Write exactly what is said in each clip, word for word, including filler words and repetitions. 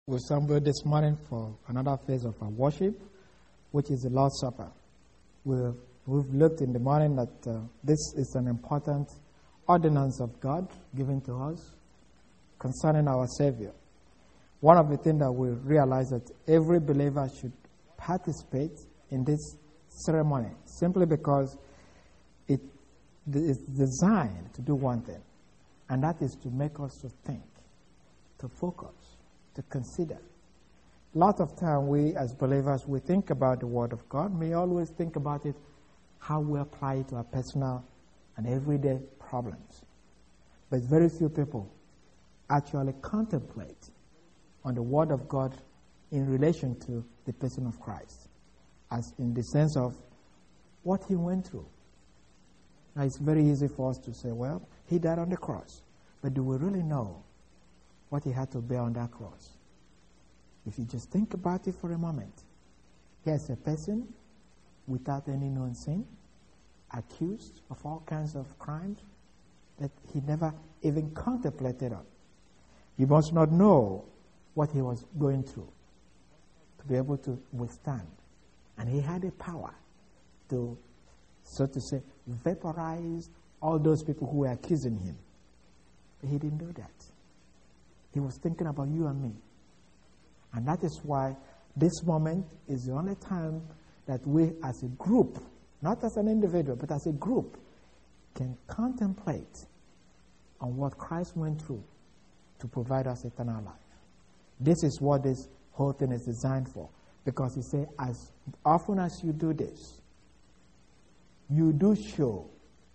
We assembled this morning for another phase of our worship, which is the Lord's Supper. We've, we've looked in the morning that uh, this is an important ordinance of God given to us concerning our Savior. One of the things that we realize that every believer should participate in this ceremony simply because it is designed to do one thing, and that is to make us to think, to focus, to consider. A lot of time we as believers, we think about the Word of God. We always think about it, how we apply it to our personal and everyday problems. But very few people actually contemplate on the Word of God in relation to the person of Christ, as in the sense of what He went through. Now, it's very easy for us to say, well, He died on the cross. But do we really know what He had to bear on that cross? If you just think about it for a moment, here's a person without any known sin, accused of all kinds of crimes that he never even contemplated on. You must not know what he was going through to be able to withstand. And he had a power to, so to say, vaporize all those people who were accusing him. But he didn't do that. He was thinking about you and me. And that is why this moment is the only time that we as a group, not as an individual, but as a group, can contemplate on what Christ went through to provide us eternal life. This is what this whole thing is designed for. Because He said, as often as you do this, you do show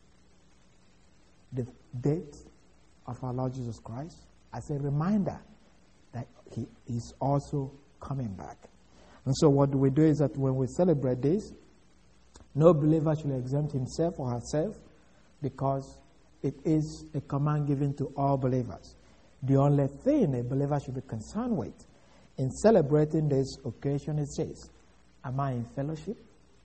the death of our Lord Jesus Christ as a reminder that He is also coming back. And so what do we do is that when we celebrate this, no believer should exempt himself or herself, because it is a command given to all believers. The only thing a believer should be concerned with in celebrating this occasion is this: am I in fellowship?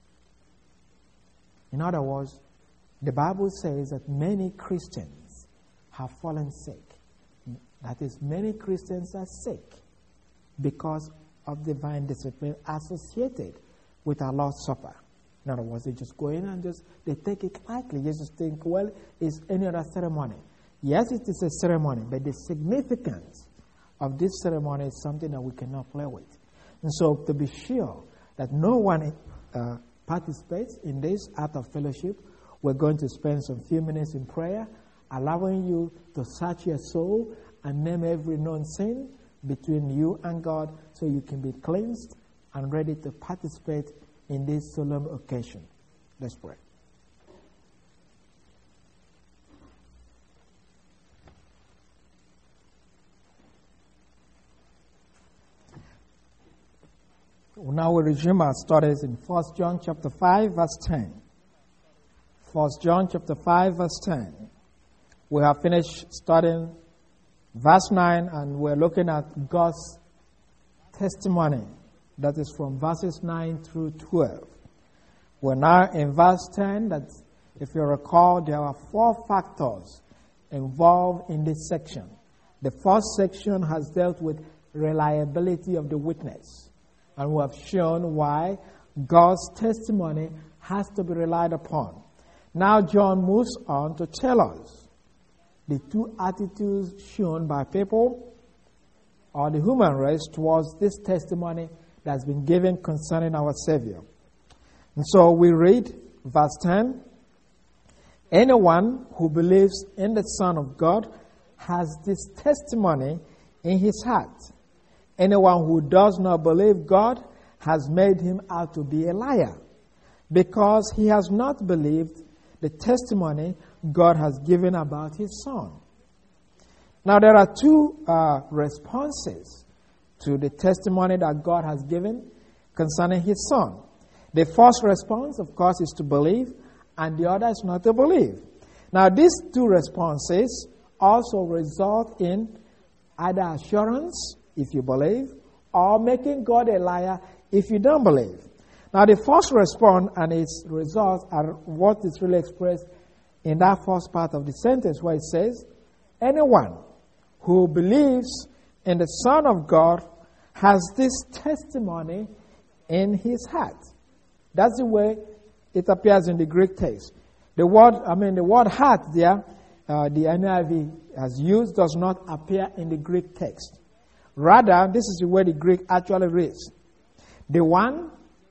In other words, the Bible says that many Christians have fallen sick. That is, many Christians are sick because of divine discipline associated with our Lord's Supper. In other words, they just go in and just, they take it lightly. They just think, well, it's any other ceremony. Yes, it is a ceremony, but the significance of this ceremony is something that we cannot play with. And so to be sure that no one uh, participates in this act of fellowship, we're going to spend some few minutes in prayer, allowing you to search your soul and name every known sin between you and God, so you can be cleansed and ready to participate in this solemn occasion. Let's pray. Now we resume our studies in First John chapter five, verse ten. First John chapter five, verse ten. We have finished studying verse nine, and we're looking at God's testimony. That is from verses nine through twelve. We're now in verse ten. That, if you recall, there are four factors involved in this section. The first section has dealt with reliability of the witness. And we have shown why God's testimony has to be relied upon. Now John moves on to tell us the two attitudes shown by people or the human race towards this testimony that's been given concerning our Savior. And so we read verse ten. Anyone who believes in the Son of God has this testimony in his heart. Anyone who does not believe God has made him out to be a liar, because he has not believed the testimony God has given about His Son. Now there are two uh, responses to the testimony that God has given concerning His Son. The first response, of course, is to believe, and the other is not to believe. Now these two responses also result in either assurance, if you believe, or making God a liar if you don't believe. Now the first response and its results are what is really expressed in that first part of the sentence, where it says, anyone who believes in the Son of God has this testimony in his heart. That's the way it appears in the Greek text. The word, I mean, the word heart there, uh, the N I V has used, does not appear in the Greek text. Rather, this is the way the Greek actually reads. The one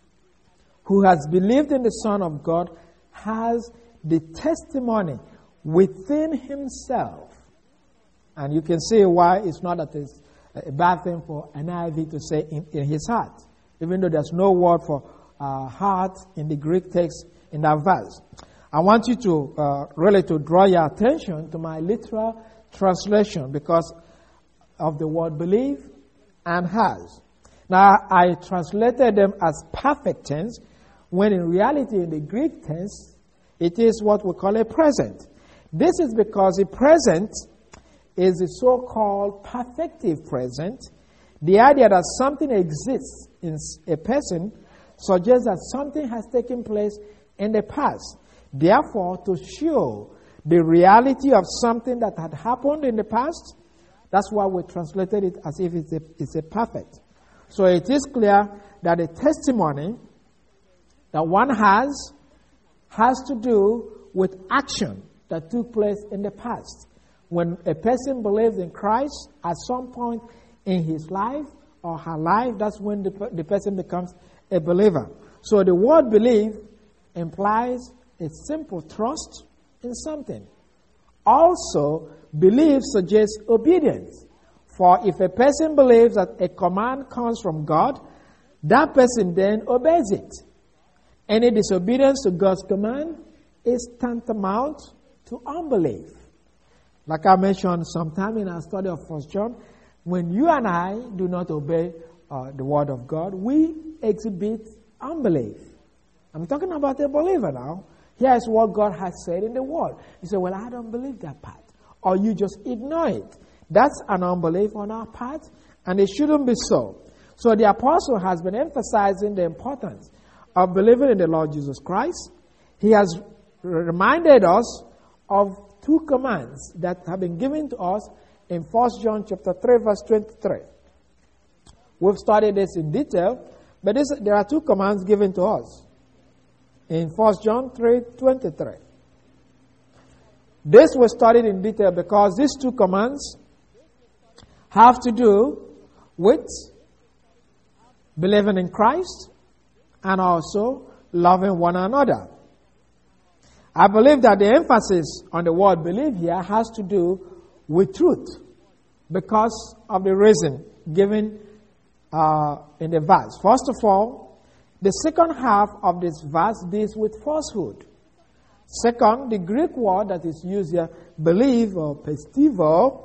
who has believed in the Son of God has the testimony within himself. And you can see why it's not that it's a bad thing for N I V to say in, in his heart, even though there's no word for uh, heart in the Greek text in that verse. I want you to uh, really to draw your attention to my literal translation because of the word believe and has. Now, I translated them as perfect tense, when in reality in the Greek tense, it is what we call a present. This is because the present is the so-called perfective present. The idea that something exists in a person suggests that something has taken place in the past. Therefore, to show the reality of something that had happened in the past, that's why we translated it as if it's a, it's a perfect. So it is clear that the testimony that one has has to do with action that took place in the past. When a person believes in Christ at some point in his life or her life, that's when the, the person becomes a believer. So the word believe implies a simple trust in something. Also, belief suggests obedience. For if a person believes that a command comes from God, that person then obeys it. Any disobedience to God's command is tantamount to unbelief. Like I mentioned sometime in our study of First John, when you and I do not obey uh, the word of God, we exhibit unbelief. I'm talking about a believer now. Here is what God has said in the word. You say, well, I don't believe that part. Or you just ignore it. That's an unbelief on our part, and it shouldn't be so. So the apostle has been emphasizing the importance of believing in the Lord Jesus Christ. He has reminded us of two commands that have been given to us in First John chapter three, verse twenty-three. We've studied this in detail, but this, there are two commands given to us in First John three, twenty-three. This was studied in detail because these two commands have to do with believing in Christ and also loving one another. I believe that the emphasis on the word believe here has to do with truth because of the reason given uh, in the verse. First of all, the second half of this verse deals with falsehood. Second, the Greek word that is used here, believe or pistivo,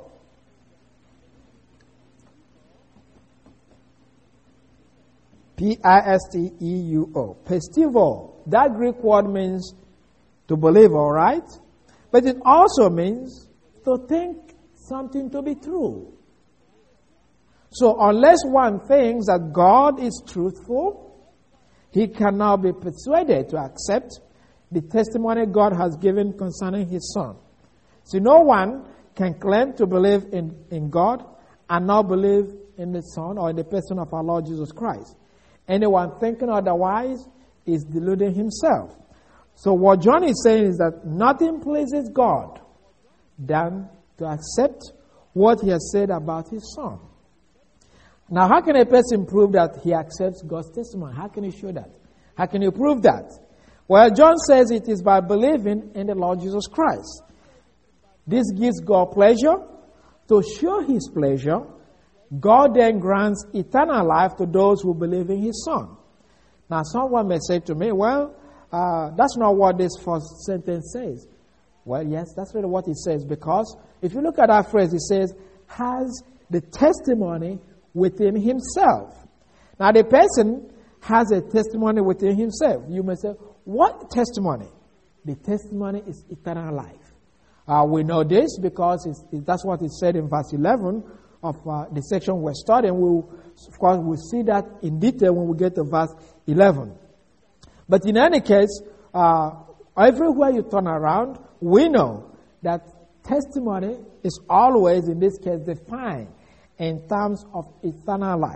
P I S T E U O. Pistivo. That Greek word means to believe, all right? But it also means to think something to be true. So unless one thinks that God is truthful, he cannot be persuaded to accept the testimony God has given concerning his Son. So no one can claim to believe in, in God and not believe in the Son or in the person of our Lord Jesus Christ. Anyone thinking otherwise is deluding himself. So what John is saying is that nothing pleases God than to accept what he has said about his Son. Now, how can a person prove that he accepts God's testimony? How can he show that? How can you prove that? Well, John says it is by believing in the Lord Jesus Christ. This gives God pleasure. To show his pleasure, God then grants eternal life to those who believe in his Son. Now, someone may say to me, well, uh, that's not what this first sentence says. Well, yes, that's really what it says, because if you look at that phrase, it says, has the testimony within himself. Now, the person has a testimony within himself. You may say, what testimony? The testimony is eternal life. Uh, we know this because it's, it, that's what it said in verse eleven of uh, the section we're studying. We'll, of course, we'll see that in detail when we get to verse eleven. But in any case, uh, everywhere you turn around, we know that testimony is always, in this case, defined in terms of eternal life.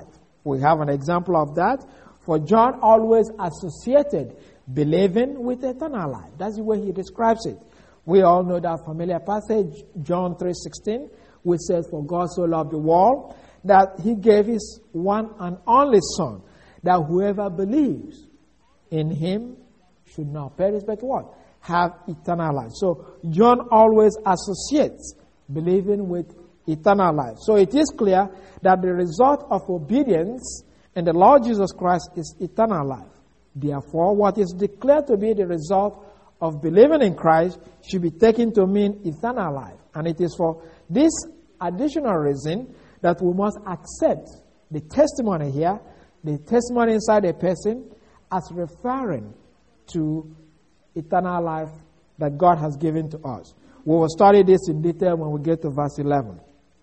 We have an example of that. For John always associated believing with eternal life. That's the way he describes it. We all know that familiar passage, John three sixteen, which says, "For God so loved the world that he gave his one and only Son, that whoever believes in him should not perish, but what? Have eternal life." So John always associates believing with eternal life. So it is clear that the result of obedience in the Lord Jesus Christ is eternal life. Therefore, what is declared to be the result of believing in Christ should be taken to mean eternal life. And it is for this additional reason that we must accept the testimony here, the testimony inside a person, as referring to eternal life that God has given to us. We will study this in detail when we get to verse eleven.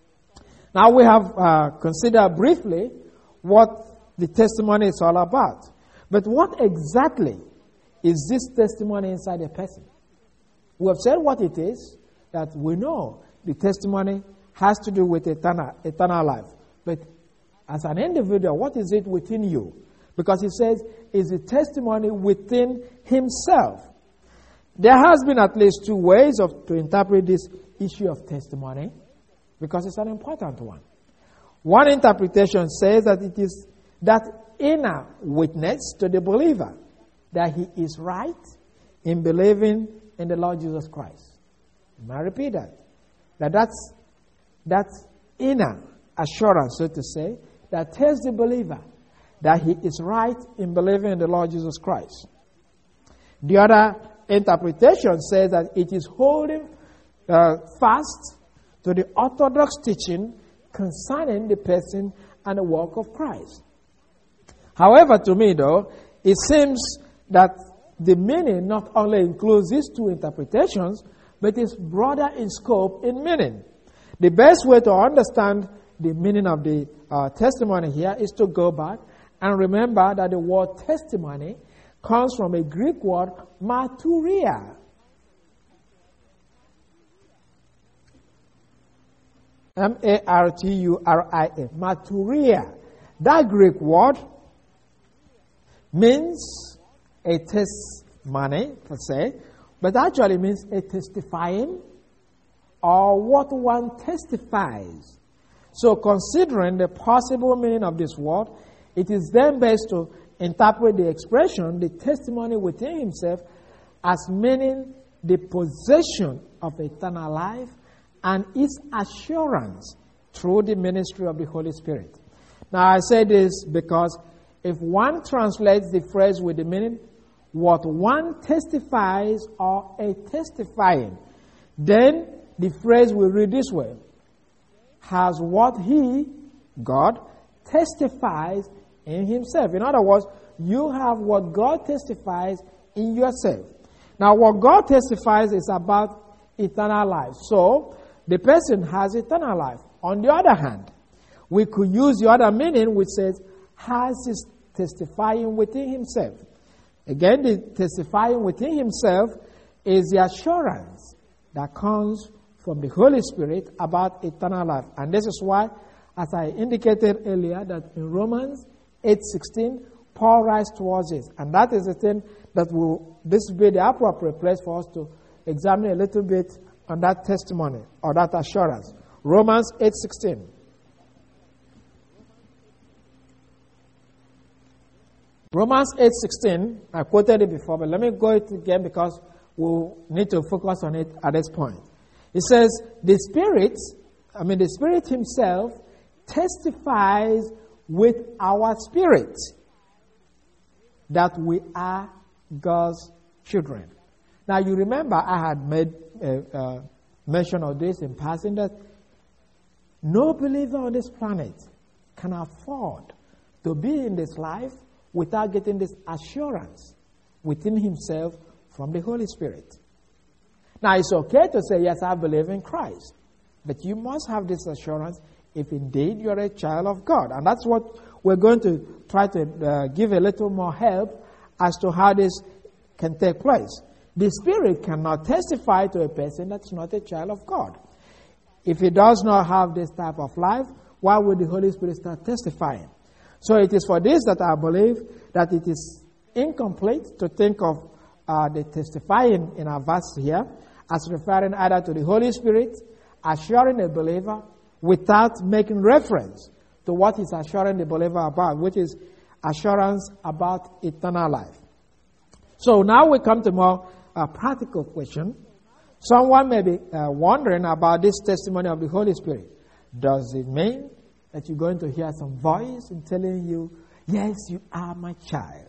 Now we have uh, considered briefly what the testimony is all about. But what exactly is this testimony inside a person? We have said what it is, that we know the testimony has to do with eternal, eternal life. But as an individual, what is it within you? Because he says, is a testimony within himself. There has been at least two ways of to interpret this issue of testimony, because it's an important one. One interpretation says that it is that inner witness to the believer that he is right in believing in the Lord Jesus Christ. May I repeat that? That that's, that's inner assurance, so to say, that tells the believer that he is right in believing in the Lord Jesus Christ. The other interpretation says that it is holding uh, fast to the orthodox teaching concerning the person and the work of Christ. However, to me, though, it seems that the meaning not only includes these two interpretations, but is broader in scope in meaning. The best way to understand the meaning of the uh, testimony here is to go back and remember that the word testimony comes from a Greek word, marturia. M A R T U R I A. Marturia. That Greek word means a testimony, per se, but actually means a testifying or what one testifies. So considering the possible meaning of this word, it is then best to interpret the expression, the testimony within himself, as meaning the possession of eternal life and its assurance through the ministry of the Holy Spirit. Now I say this because if one translates the phrase with the meaning, what one testifies or a testifying, then the phrase will read this way: has what he, God, testifies in himself. In other words, you have what God testifies in yourself. Now, what God testifies is about eternal life. So, the person has eternal life. On the other hand, we could use the other meaning which says, has his testifying within himself. Again, the testifying within himself is the assurance that comes from the Holy Spirit about eternal life. And this is why, as I indicated earlier, that in Romans eight sixteen, Paul writes towards this. And that is the thing that will, this will be the appropriate place for us to examine a little bit on that testimony or that assurance. Romans eight sixteen. Romans eight sixteen, I quoted it before, but let me go it again because we'll need to focus on it at this point. It says, the Spirit, I mean the Spirit himself testifies with our spirit that we are God's children. Now you remember I had made a, a mention of this in passing, that no believer on this planet can afford to be in this life without getting this assurance within himself from the Holy Spirit. Now it's okay to say, yes, I believe in Christ, but you must have this assurance if indeed you're a child of God. And that's what we're going to try to uh, give a little more help as to how this can take place. The Spirit cannot testify to a person that's not a child of God. If he does not have this type of life, why would the Holy Spirit start testifying? So it is for this that I believe that it is incomplete to think of uh, the testifying in our verse here as referring either to the Holy Spirit assuring a believer without making reference to what he's assuring the believer about, which is assurance about eternal life. So now we come to more uh, practical question. Someone may be uh, wondering about this testimony of the Holy Spirit. Does it mean that you're going to hear some voice in telling you, yes, you are my child?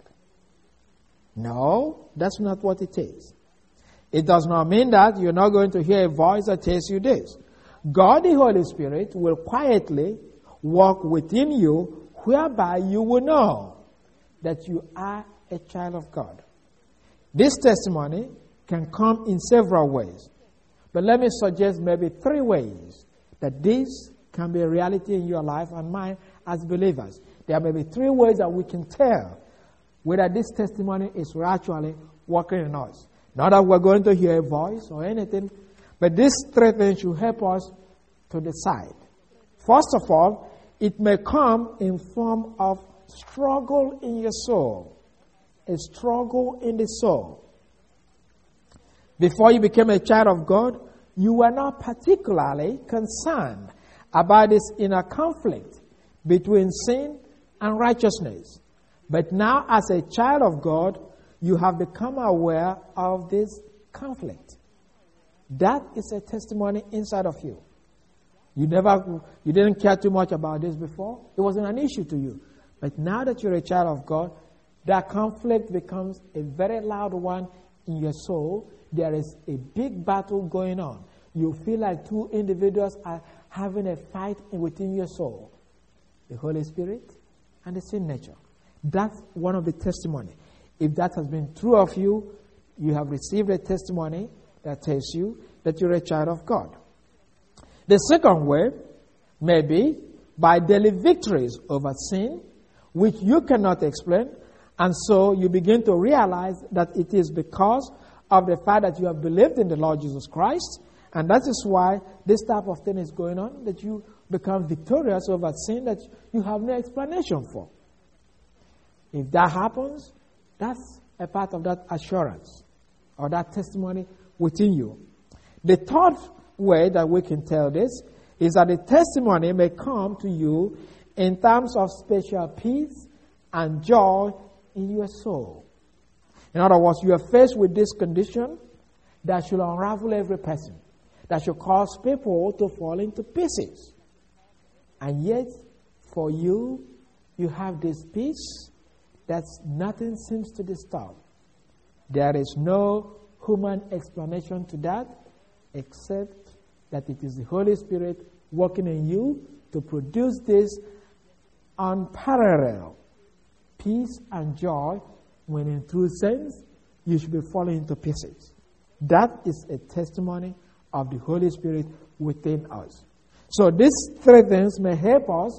No, that's not what it is. It does not mean that you're not going to hear a voice that tells you this. God, the Holy Spirit, will quietly walk within you, whereby you will know that you are a child of God. This testimony can come in several ways. But let me suggest maybe three ways that this can be a reality in your life and mine as believers. There may be three ways that we can tell whether this testimony is actually working in us. Not that we're going to hear a voice or anything, but these three things should help us to decide. First of all, it may come in form of struggle in your soul. A struggle in the soul. Before you became a child of God, you were not particularly concerned about this inner conflict between sin and righteousness. But now, as a child of God, you have become aware of this conflict. That is a testimony inside of you. You never, you didn't care too much about this before. It wasn't an issue to you. But now that you're a child of God, that conflict becomes a very loud one in your soul. There is a big battle going on. You feel like two individuals are having a fight within your soul. The Holy Spirit and the sin nature. That's one of the testimony. If that has been true of you, you have received a testimony that tells you that you're a child of God. The second way may be by daily victories over sin, which you cannot explain, and so you begin to realize that it is because of the fact that you have believed in the Lord Jesus Christ, and that is why this type of thing is going on, that you become victorious over sin that you have no explanation for. If that happens, that's a part of that assurance or that testimony within you. The third way that we can tell this is that the testimony may come to you in terms of special peace and joy in your soul. In other words, you are faced with this condition that should unravel every person, that should cause people to fall into pieces. And yet, for you, you have this peace that nothing seems to disturb. There is no human explanation to that except that it is the Holy Spirit working in you to produce this unparalleled peace and joy when in true sense you should be falling into pieces. That is a testimony of the Holy Spirit within us. So these three things may help us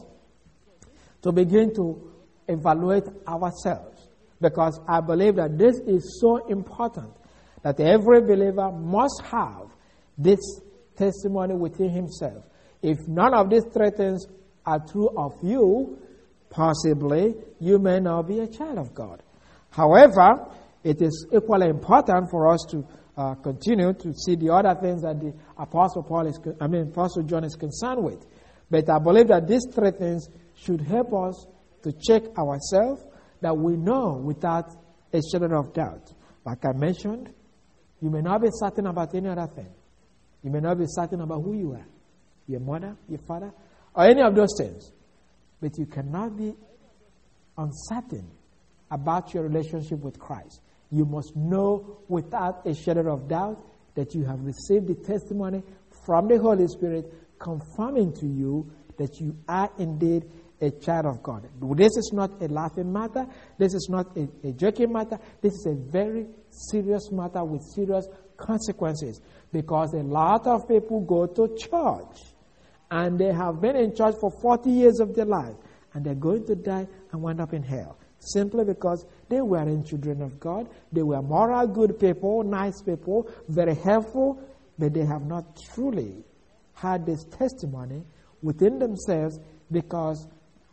to begin to evaluate ourselves, because I believe that this is so important that every believer must have this testimony within himself. If none of these three things are true of you, possibly you may not be a child of God. However, it is equally important for us to uh, continue to see the other things that the Apostle Paul is, I mean, Apostle John is concerned with. But I believe that these three things should help us to check ourselves, that we know without a shadow of doubt. Like I mentioned, you may not be certain about any other thing. You may not be certain about who you are, your mother, your father, or any of those things. But you cannot be uncertain about your relationship with Christ. You must know without a shadow of doubt that you have received the testimony from the Holy Spirit confirming to you that you are indeed a child of God. This is not a laughing matter. This is not a, a joking matter. This is a very serious matter with serious consequences, because a lot of people go to church and they have been in church for forty years of their life, and they're going to die and wind up in hell simply because they weren't children of God. They were moral, good people, nice people, very helpful, but they have not truly had this testimony within themselves, because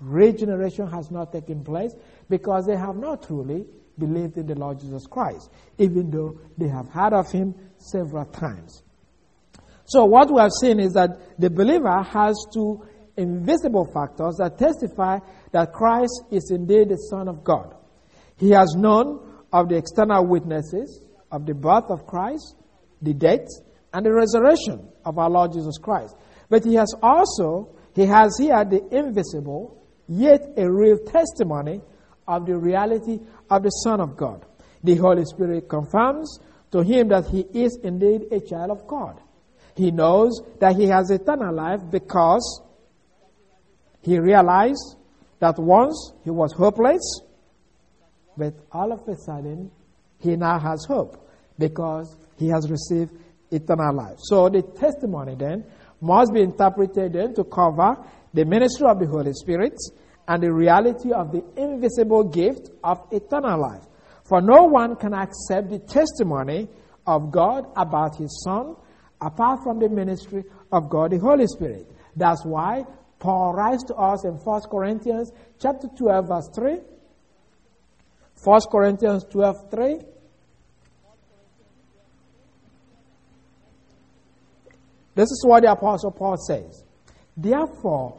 regeneration has not taken place because they have not truly believed in the Lord Jesus Christ, even though they have heard of him several times. So what we have seen is that the believer has two invisible factors that testify that Christ is indeed the Son of God. He has known of the external witnesses of the birth of Christ, the death, and the resurrection of our Lord Jesus Christ. But he has also, he has here the invisible, yet a real testimony of the reality of the Son of God. The Holy Spirit confirms to him that he is indeed a child of God. He knows that he has eternal life because he realized that once he was hopeless, but all of a sudden he now has hope because he has received eternal life. So the testimony then must be interpreted then to cover the ministry of the Holy Spirit and the reality of the invisible gift of eternal life. For no one can accept the testimony of God about his Son apart from the ministry of God the Holy Spirit. That's why Paul writes to us in First Corinthians chapter twelve, verse three. First Corinthians twelve, three. This is what the Apostle Paul says. Therefore,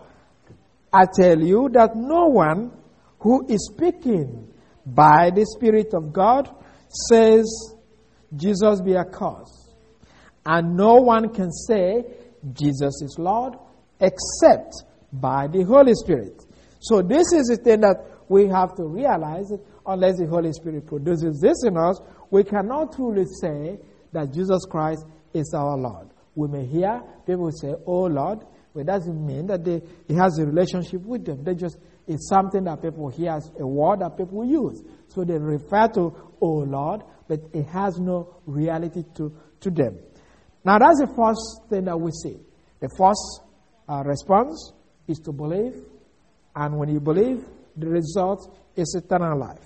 I tell you that no one who is speaking by the Spirit of God says, Jesus be accursed. And no one can say, Jesus is Lord, except by the Holy Spirit. So this is the thing that we have to realize, that unless the Holy Spirit produces this in us, we cannot truly say that Jesus Christ is our Lord. We may hear people say, oh Lord, but it doesn't mean that they, he has a relationship with them. They just, it's something that people hear as a word that people use. So they refer to, oh Lord, but it has no reality to, to them. Now that's the first thing that we see. The first uh, response is to believe. And when you believe, the result is eternal life.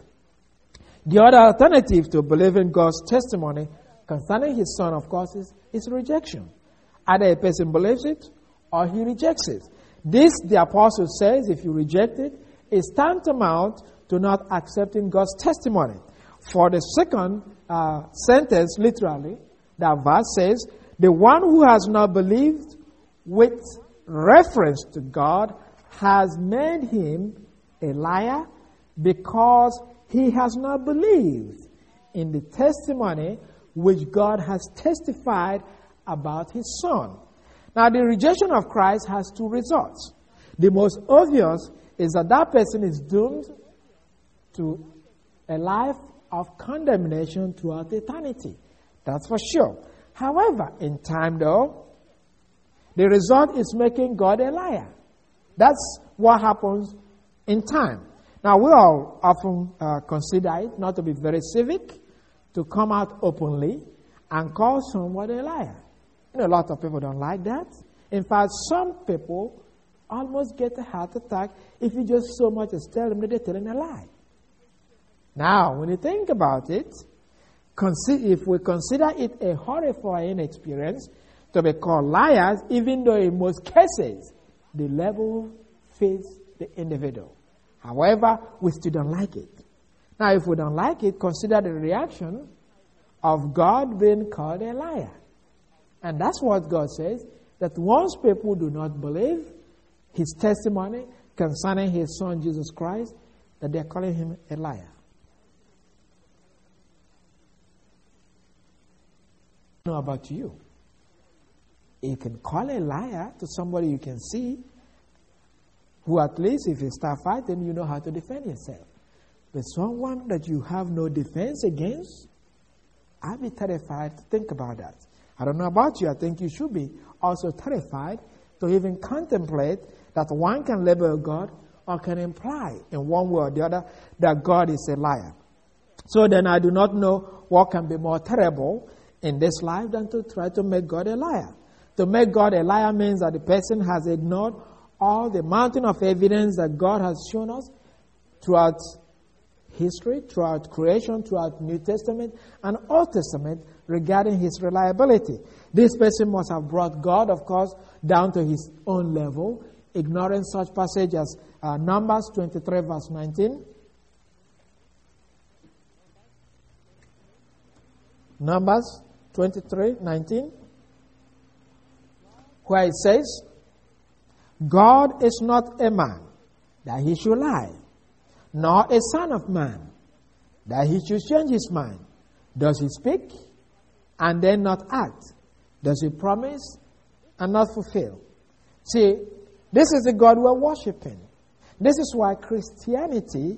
The other alternative to believing God's testimony concerning his Son, of course, is, is rejection. Either a person believes it or he rejects it. This, the apostle says, if you reject it, is tantamount to not accepting God's testimony. For the second uh, sentence, literally, that verse says, the one who has not believed with reference to God has made him a liar because he has not believed in the testimony which God has testified about his Son. Now, the rejection of Christ has two results. The most obvious is that that person is doomed to a life of condemnation throughout eternity. That's for sure. However, in time though, the result is making God a liar. That's what happens in time. Now, we all often uh, consider it not to be very civic to come out openly and call someone a liar. You know, a lot of people don't like that. In fact, some people almost get a heart attack if you just so much as tell them that they're telling a lie. Now, when you think about it, if we consider it a horrifying experience to be called liars, even though in most cases the level fits the individual. However, we still don't like it. Now, if we don't like it, consider the reaction of God being called a liar. And that's what God says, that once people do not believe his testimony concerning his Son, Jesus Christ, that they're calling him a liar. I don't know about you. You can call a liar to somebody you can see, who at least if you start fighting, you know how to defend yourself. But someone that you have no defense against, I'd be terrified to think about that. I don't know about you. I think you should be also terrified to even contemplate that one can label God or can imply in one way or the other that God is a liar. So then I do not know what can be more terrible in this life than to try to make God a liar. To make God a liar means that the person has ignored all the mountain of evidence that God has shown us throughout history, throughout creation, throughout New Testament and Old Testament regarding his reliability. This person must have brought God, of course, down to his own level, ignoring such passages as uh, Numbers twenty-three, verse nineteen. Numbers twenty-three, nineteen. Where it says, God is not a man that he should lie, nor a son of man that he should change his mind. Does he speak and then not act? Does he promise and not fulfill? See, this is the God we're worshiping. This is why Christianity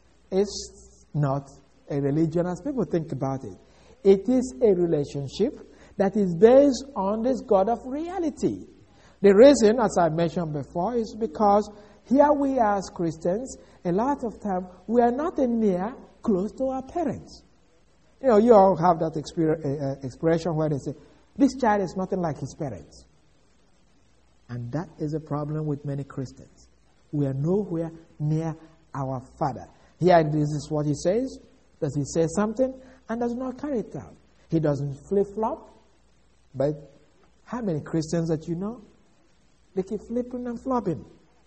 is not a religion as people think about it. It is a relationship that is based on this God of reality. The reason, as I mentioned before, is because here we are as Christians, a lot of time we are not near close to our parents. You know, you all have that experience, uh, expression where they say, this child is nothing like his parents. And that is a problem with many Christians. We are nowhere near our Father. Here, this is what he says. Does he say something and does not carry it out? He doesn't flip-flop. But how many Christians that you know? They keep flipping and flopping.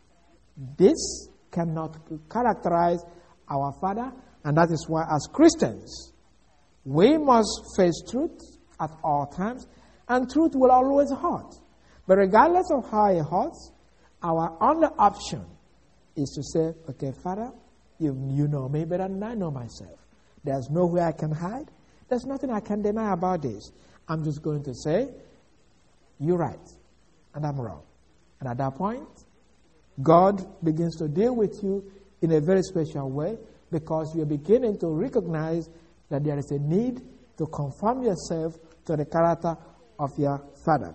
This cannot characterize our Father, and that is why as Christians, we must face truth at all times, and truth will always hurt. But regardless of how it hurts, our only option is to say, okay, Father, you, you know me better than I know myself. There's nowhere I can hide. There's nothing I can deny about this. I'm just going to say, you're right, and I'm wrong. And at that point, God begins to deal with you in a very special way because you're beginning to recognize that there is a need to conform yourself to the character of your Father.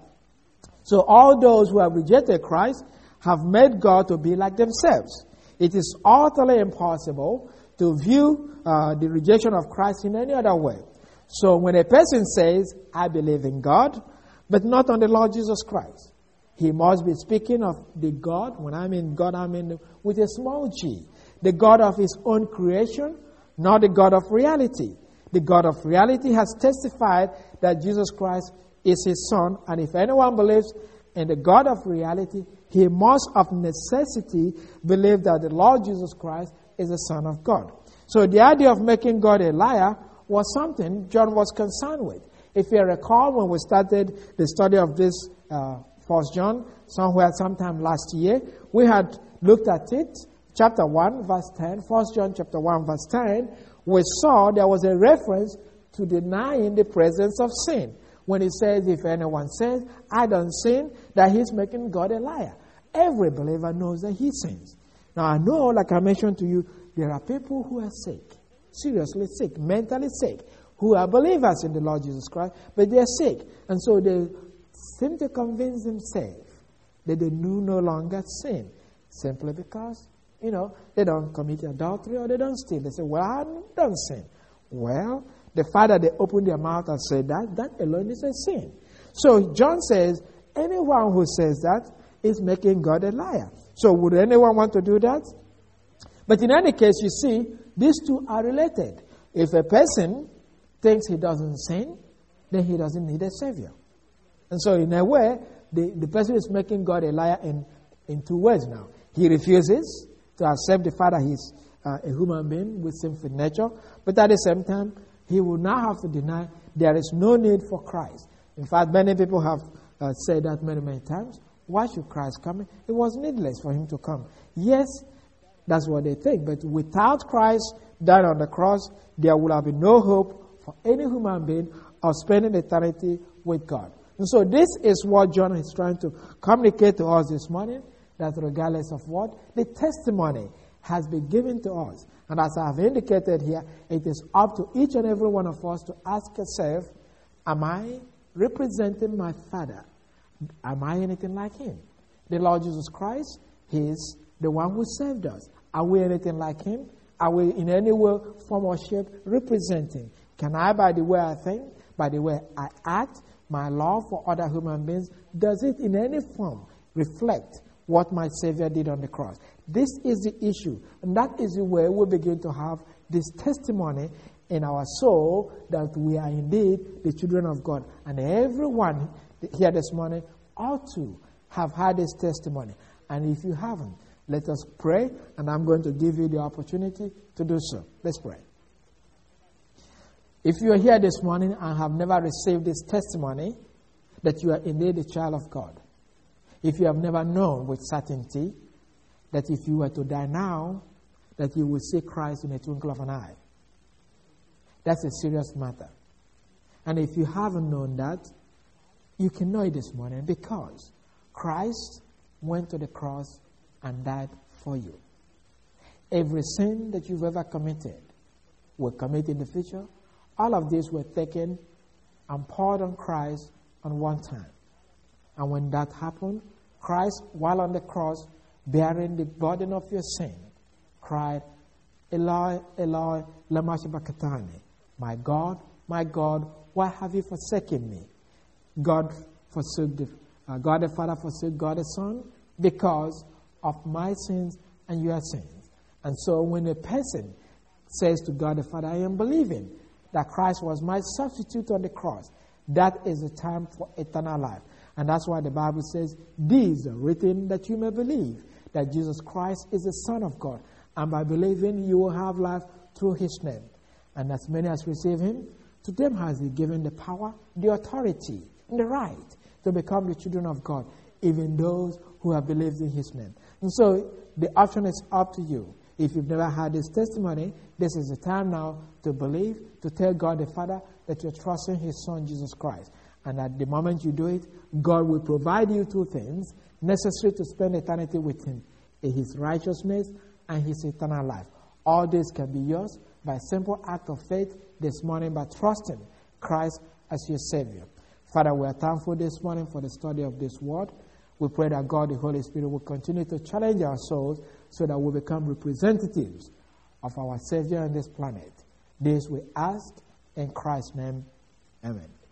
So all those who have rejected Christ have made God to be like themselves. It is utterly impossible to view uh, the rejection of Christ in any other way. So when a person says, I believe in God, but not on the Lord Jesus Christ, he must be speaking of the God. When I mean God, I mean with a small g. The God of his own creation, not the God of reality. The God of reality has testified that Jesus Christ is his Son. And if anyone believes in the God of reality, he must of necessity believe that the Lord Jesus Christ is the Son of God. So the idea of making God a liar was something John was concerned with. If you recall, when we started the study of this uh, First John, somewhere sometime last year, we had looked at it, chapter one, verse ten, First John chapter one, verse ten, we saw there was a reference to denying the presence of sin. When he says, if anyone says, I don't sin, that he's making God a liar. Every believer knows that he sins. Now I know, like I mentioned to you, there are people who are sick, seriously sick, mentally sick, who are believers in the Lord Jesus Christ, but they're sick. And so they seem to convince themselves that they do no longer sin, simply because, you know, they don't commit adultery or they don't steal. They say, well, I don't sin. Well, the fact that they open their mouth and say that, that alone is a sin. So John says, anyone who says that is making God a liar. So would anyone want to do that? But in any case, you see, these two are related. If a person thinks he doesn't sin, then he doesn't need a Savior. And so in a way, the, the person is making God a liar in, in two ways now. He refuses to accept the fact that he's uh, a human being with sinful nature, but at the same time, he will now have to deny there is no need for Christ. In fact, many people have uh, said that many, many times. Why should Christ come? It was needless for him to come. Yes, that's what they think, but without Christ dying on the cross, there will have been no hope for any human being of spending eternity with God. And so this is what John is trying to communicate to us this morning, that regardless of what, the testimony has been given to us. And as I have indicated here, it is up to each and every one of us to ask yourself, am I representing my Father? Am I anything like him? The Lord Jesus Christ, he is the one who saved us. Are we anything like him? Are we in any way, form or shape representing? Can I, by the way I think, by the way I act, my love for other human beings, does it in any form reflect what my Savior did on the cross? This is the issue. And that is the way we begin to have this testimony in our soul that we are indeed the children of God. And everyone here this morning ought to have had this testimony. And if you haven't, Let us pray, and I'm going to give you the opportunity to do so. Let's pray. If you are here this morning and have never received this testimony that you are indeed a child of God, if you have never known with certainty that if you were to die now, that you will see Christ in a twinkle of an eye, that's a serious matter. And if you haven't known that, you can know it this morning because Christ went to the cross and died for you. Every sin that you've ever committed will commit in the future. All of these were taken and poured on Christ on one time. And when that happened, Christ, while on the cross, bearing the burden of your sin, cried, Eloi, Eloi, lama sabachthani. My God, my God, why have you forsaken me? God forsook the, uh, God the Father forsook God the Son because of my sins and your sins. And so when a person says to God the Father, I am believing that Christ was my substitute on the cross, that is the time for eternal life. And that's why the Bible says, these are written that you may believe that Jesus Christ is the Son of God. And by believing, you will have life through his name. And as many as receive him, to them has he given the power, the authority, and the right to become the children of God, even those who have believed in his name. And so the option is up to you. If you've never had this testimony, this is the time now to believe, to tell God the Father that you're trusting his Son, Jesus Christ. And at the moment you do it, God will provide you two things necessary to spend eternity with him, his righteousness and his eternal life. All this can be yours by a simple act of faith this morning by trusting Christ as your Savior. Father, we are thankful this morning for the study of this word. We pray that God, the Holy Spirit, will continue to challenge our souls so that we become representatives of our Savior on this planet. This we ask in Christ's name. Amen.